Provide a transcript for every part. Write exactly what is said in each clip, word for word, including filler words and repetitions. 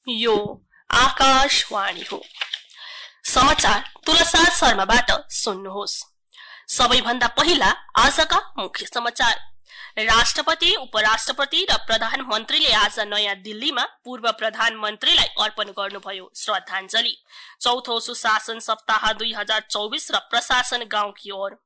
यो आकाशवाणी हो। समाचार तुलसार शर्माबाट सुन्नुहोस्। सबैभन्दा पहिला आजका मुख्य समाचार। राष्ट्रपति, उपराष्ट्रपति र प्रधानमन्त्रीले आज नयाँ दिल्लीमा पूर्व प्रधानमन्त्रीलाई अर्पण गर्नुभयो श्रद्धाञ्जली। चौथो सुशासन सप्ताह दुई हजार चौबीस र प्रशासन गाउँ की ओर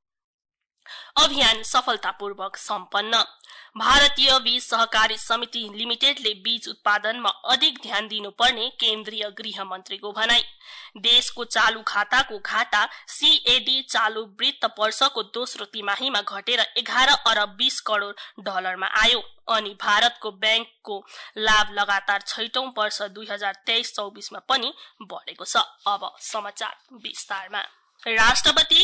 अभियान सफलतापूर्वक सम्पन्न। भारतीय बीज सहकारी समिति लिमिटेडले बीज उत्पादनमा अधिक ध्यान दिनुपर्ने केन्द्रीय गृह मन्त्रीको भनाई। देशको चालू खाताको घाटा सीएडी चालू वित्त वर्षको दोस्रो तिमाहीमा घटेर एघार अरब बीस करोड़ डलरमा आयो अनि भारतको बैंकको लाभ लगातार छैटौं वर्ष दुई हजार तेइस चौबीसमा पनि बढेको छ। अब समाचार विस्तारमा। राष्ट्रपति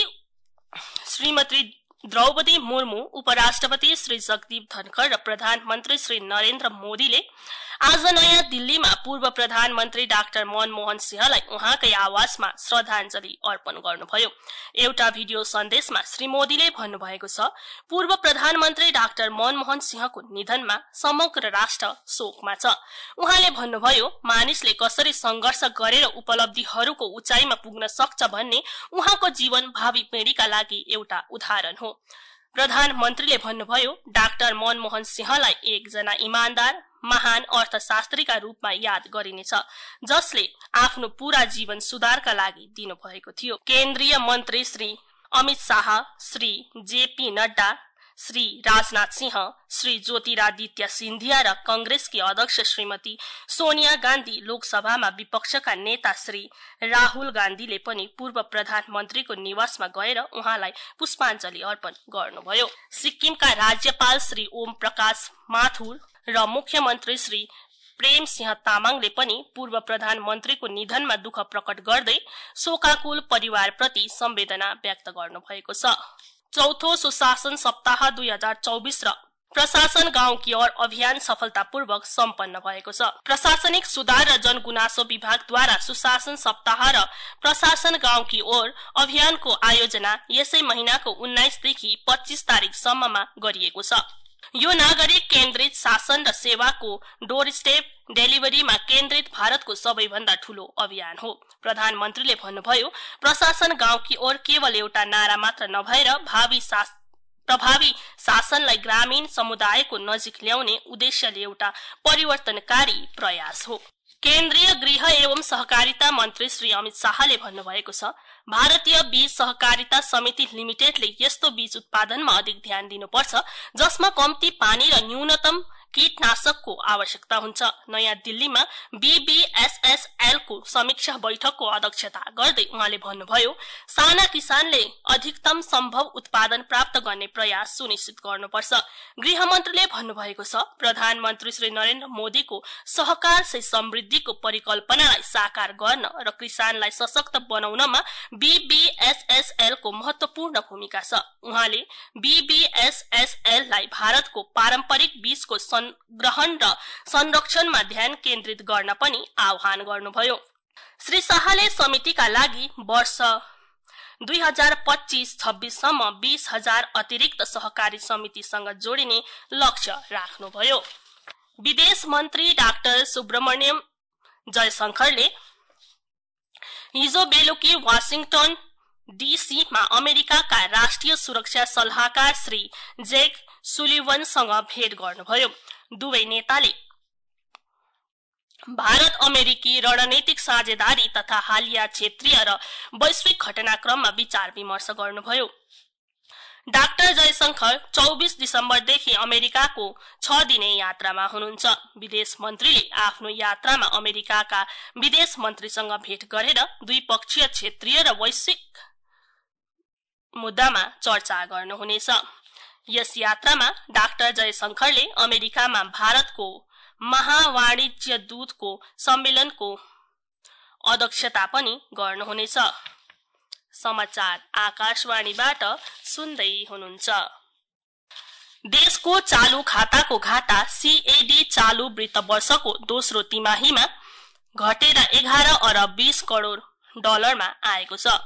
श्रीमती द्रौपदी मुर्मू, उपराष्ट्रपति श्री जगदीप धनखड़ र प्रधानमन्त्री श्री नरेन्द्र मोदीले आज नयाँ दिल्लीमा पूर्व प्रधानमन्त्री डाक्टर मनमोहन सिंहलाई उहाँकै आवासमा श्रद्धाञ्जली अर्पण गर्नुभयो। एउटा भिडियो सन्देशमा श्री मोदीले भन्नुभएको छ, पूर्व प्रधानमन्त्री डाक्टर मनमोहन सिंहको निधनमा समग्र राष्ट्र शोकमा छ। उहाँले भन्नुभयो, मानिसले कसरी संघर्ष गरेर उपलब्धिहरूको उचाइमा पुग्न सक्छ भन्ने उहाँको जीवन भावी पिढीका लागि एउटा उदाहरण हो। प्रधानमन्त्रीले भन्नुभयो, डाक्टर मनमोहन सिंहलाई एकजना इमानदार महान अर्थशास्त्रीका रूपमा याद गरिनेछ, जसले आफ्नो पूरा जीवन सुधारका लागि दिनुभएको थियो। केन्द्रीय मन्त्री श्री अमित शाह, श्री जेपी नड्डा, श्री राजनाथ सिंह, श्री ज्योतिरादित्य सिन्धिया र कांग्रेसकी अध्यक्ष श्रीमती सोनिया गान्धी, लोकसभामा विपक्षका नेता श्री राहुल गान्धीले पनि पूर्व प्रधानमन्त्रीको निवासमा गएर उहाँलाई पुष्पाञ्जली अर्पण गर्नुभयो। सिक्किमका राज्यपाल श्री ओम प्रकाश माथुर र मुख्यमन्त्री श्री प्रेम सिंह तामाङले पनि पूर्व प्रधानमन्त्रीको निधनमा दुःख प्रकट गर्दै शोकाकुल परिवारप्रति संवेदना व्यक्त गर्नुभएको छ। चौथो सुशासन सप्ताह दुई हजार चौबीस र प्रशासन गाउँ की ओर अभियान सफलतापूर्वक सम्पन्न भएको छ। प्रशासनिक सुधार र जनगुनासो विभागद्वारा सुशासन सप्ताह र प्रशासन गाउँ की ओर अभियानको आयोजना यसै महिनाको उन्नाइस देखि पच्चीस तारिकसम्ममा गरिएको छ। यो नागरिक केन्द्रित शासन र सेवाको डोर स्टेप डेलिभरीमा केन्द्रित भारतको सबैभन्दा ठूलो अभियान हो। प्रधानमन्त्रीले भन्नुभयो, प्रशासन गाउँ की ओर केवल एउटा नारा मात्र नभएर भावी शासन प्रभावी शासनलाई ग्रामीण समुदायको नजिक ल्याउने उद्देश्यले एउटा परिवर्तनकारी प्रयास हो। केन्द्रीय गृह एवं सहकारिता मन्त्री श्री अमित शाहले भन्नुभएको छ, भारतीय बीज सहकारिता समिति लिमिटेडले यस्तो बीज उत्पादनमा अधिक ध्यान दिनुपर्छ जसमा कम्ती पानी र न्यूनतम कीटनाशकको आवश्यकता हुन्छ। नयाँ दिल्लीमा बीबीएसएसएल को समीक्षा बैठकको अध्यक्षता गर्दै उहाँले भन्नुभयो, साना किसानले अधिकतम सम्भव उत्पादन प्राप्त गर्ने प्रयास सुनिश्चित गर्नुपर्छ। गृह मन्त्रीले भन्नुभएको छ, प्रधानमन्त्री श्री नरेन्द्र मोदीको सहकार से समृद्धिको परिकल्पनालाई साकार गर्न र किसानलाई सशक्त बनाउनमा बीबीएसएसएल को महत्वपूर्ण भूमिका छ। उहाँले बीबीएसएसएल लाई भारतको पारम्परिक बीजको संग्रहण र संरक्षणमा ध्यान केन्द्रित गर्न पनि आह्वान गर्नुभयो। श्री शाहले समितिका लागि वर्ष दुई हजार पच्चीस छब्बीस सम्म बीस हजार अतिरिक्त सहकारी समितिसँग जोडिने लक्ष्य राख्नुभयो। विदेश मन्त्री डाक्टर सुब्रमण्यम जयशंकरले हिजो बेलुकी वाशिंगटन डीसीमा अमेरिकाका राष्ट्रिय सुरक्षा सल्लाहकार श्री जेक सुलिवनसँग भेट गर्नुभयो। दुवै नेताले भारत अमेरिकी रणनीतिक साझेदारी तथा हालिया क्षेत्रीय र वैश्विक घटनाक्रममा विचार विमर्श गर्नुभयो। डाक्टर जयशंकर चौबीस दिसम्बरदेखि अमेरिकाको छ दिने यात्रामा हुनुहुन्छ। विदेश मन्त्रीले आफ्नो यात्रामा अमेरिकाका विदेश मन्त्रीसँग भेट गरेर द्विपक्षीय क्षेत्रीय र वैश्विक मुद्दामा चर्चा गर्नुहुनेछ। यस यात्रामा डाक्टर जयशंकरले अमेरिकामा भारतको महावाणिज्य दूतको सम्मेलनको अध्यक्षता पनि गर्नुहुनेछ। समाचार आकाशवाणीबाट सुन्दै हुनुहुन्छ। देशको चालू खाताको घाटा सीएडी चालू वित्त वर्षको दोस्रो तिमाहीमा घटेर एघार अरब बीस करोड़ डलरमा आएको छ,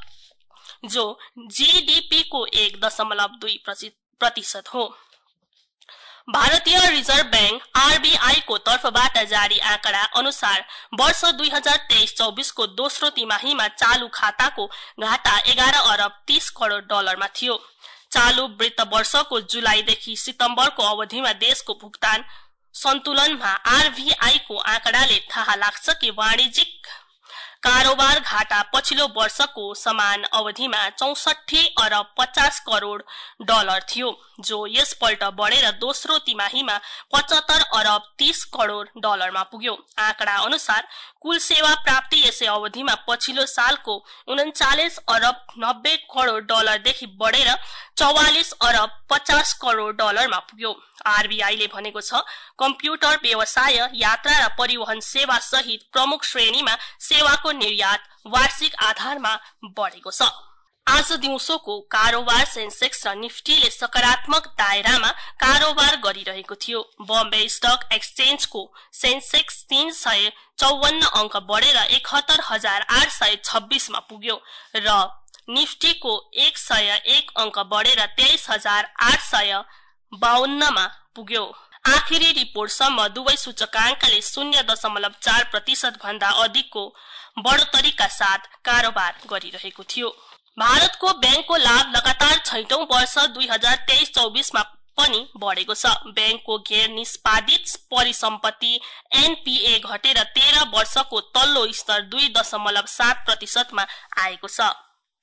जो जीडीपी को एक दशमलव दुई प्रतिशत हो। भारतीय रिजर्भ बैंक आरबीआई को तर्फबाट जारी आँकडा अनुसार वर्ष दुई हजार तेइस चौबीस को दोस्रो तिमाहीमा चालू खाताको घाटा एघार अरब तीस करोड़ डलरमा थियो। चालू वित्त वर्षको जुलाईदेखि सितम्बरको अवधिमा देशको भुक्तान सन्तुलनमा आरबीआई को आँकडाले थाहा लाग्छ कि वाणिज्यिक कारोबार घाटा पछिल्लो वर्षको समान अवधिमा चौसठी अरब पचास करोड़ डलर थियो, जो यसपल्ट बढेर दोस्रो तिमाहीमा पचहत्तर अरब तीस करोड़ डलरमा पुग्यो। आँकडा अनुसार कुल सेवा प्राप्ति यसै अवधिमा पछिल्लो सालको उन्चालीस अरब नब्बे करोड़ डलरदेखि बढेर चौवालीस अरब पचास करोड़ डलरमा पुग्यो। आरबीआईले भनेको छ, कम्प्युटर व्यवसाय, यात्रा र परिवहन सेवा सहित प्रमुख श्रेणीमा सेवाको निर्यात वार्षिक आधारमा बढेको छ। आज दिउँसोको कारोबार सेन्सेक्स र निफ्टीले सकारात्मक दायरामा कारोबार गरिरहेको थियो। बम्बे स्टक एक्सचेन्जको सेन्सेक्स तीन सय चौवन्न अंक बढेर एकहत्तर हजार आठ सय छब्बीस मा पुग्यो र निफ्टीको एक सय एक अंक बढेर तेइस हजार आठ सय बावन्न मा पुग्यो। आखिरी रिपोर्टसम्म दुवै सूचकांकले शून्य दशमलव चार प्रतिशत भन्दा अधिकको बढोत्तरीका साथ कारोबार गरिरहेको थियो। भारतको बैंकको लाभ लगातार छैटौं वर्ष दुई हजार तेइस चौबीस मा पनि बढेको छ। बैंकको गैर निष्पादित परिसम्पत्ति एनपीए घटेर तेह्र वर्षको तल्लो स्तर दुई दशमलव सात प्रतिशतमा आएको छ।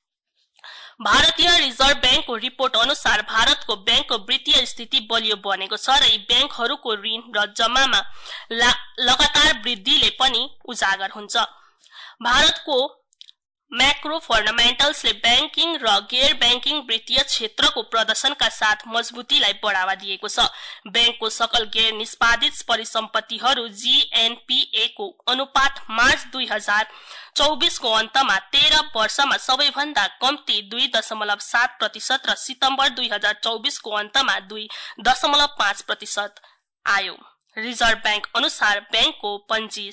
भारतीय रिजर्भ बैंकको रिपोर्ट अनुसार भारतको बैंकको वित्तीय स्थिति बलियो बनेको छ र यी बैंकहरूको ऋण र जम्मामा लगातार वृद्धिले पनि उजागर हुन्छ। भारतको मैक्रो फंडामेंटल्सले बैंकिङ र गैर बैंकिङ वित्तीय क्षेत्रको प्रदर्शनका साथ मजबुतीलाई बढ़ावा दिएको छ। बैंकको सकल गैर निष्पादित परिसम्पत्तिहरू जीएनपीए को अनुपात मार्च दुई हजार चौबीस को अन्तमा तेह्र वर्षमा सबैभन्दा कम्ती दुई दशमलव सात प्रतिशत र सितम्बर दुई हजार चौबीस को अन्तमा दुई दशमलव पाँच प्रतिशत आयो। रिजर्भ बैंक अनुसार बैंकको पंजी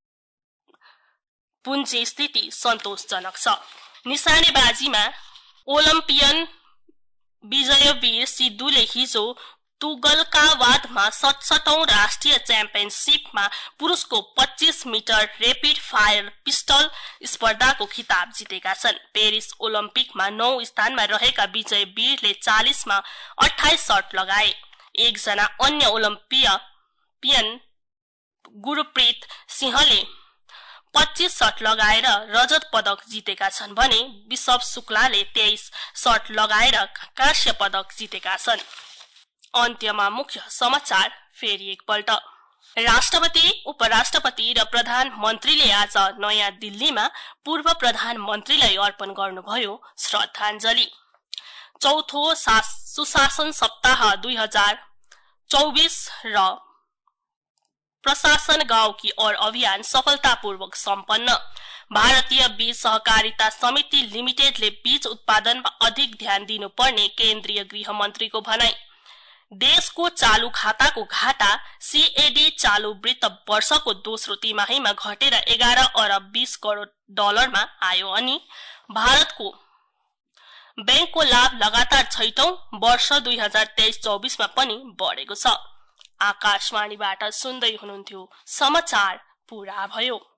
पुंजी स्थिति सन्तोषजनक छ। निशानेबाजीमा ओलम्पियन विजयवीर सिद्धुले हिजो तुगलकावादमा सतसठौं राष्ट्रिय च्याम्पियनशीपमा पुरुषको पच्चीस मिटर रेपिड फायर पिस्टल स्पर्धाको खिताब जितेका छन्। पेरिस ओलम्पिकमा नौ स्थानमा रहेका विजयवीरले चालीस मा अट्ठाइस शट लगाए। एकजना अन्य ओलम्पियन गुरप्रीत सिंहले पच्चीस शट लगाएर रजत पदक जितेका छन् भने विशव शुक्लाले तेइस शट लगाएर कांस्य पदक जितेका छन्। अन्त्यमा मुख्य समाचार फेरि एकपल्ट। राष्ट्रपति, उपराष्ट्रपति र प्रधानमन्त्रीले आज नयाँ दिल्लीमा पूर्व प्रधानमन्त्रीलाई अर्पण गर्नुभयो श्रद्धाञ्जली। चौथो सुशासन सप्ताह दुई हजार चौबीस र प्रशासन गांव की ओर अभियान सफलतापूर्वक सम्पन्न। भारतीय बीज सहकारिता समिति लिमिटेडले बीज उत्पादनमा अधिक ध्यान दिनुपर्ने केन्द्रीय गृह मन्त्रीको भनाई। देशको चालू खाताको घाटा सीएडी चालू वित्त वर्षको दोस्रो तिमाहीमा घटेर एघार अरब बीस करोड़ डलरमा आयो अनि भारतको बैंकको लाभ लगातार छैटौं वर्ष दुई हजार तेइस चौबीस मा पनि बढेको छ। आकाशवाणीबाट सुन्दै हुनुहुन्थ्यो समाचार पूरा भयो।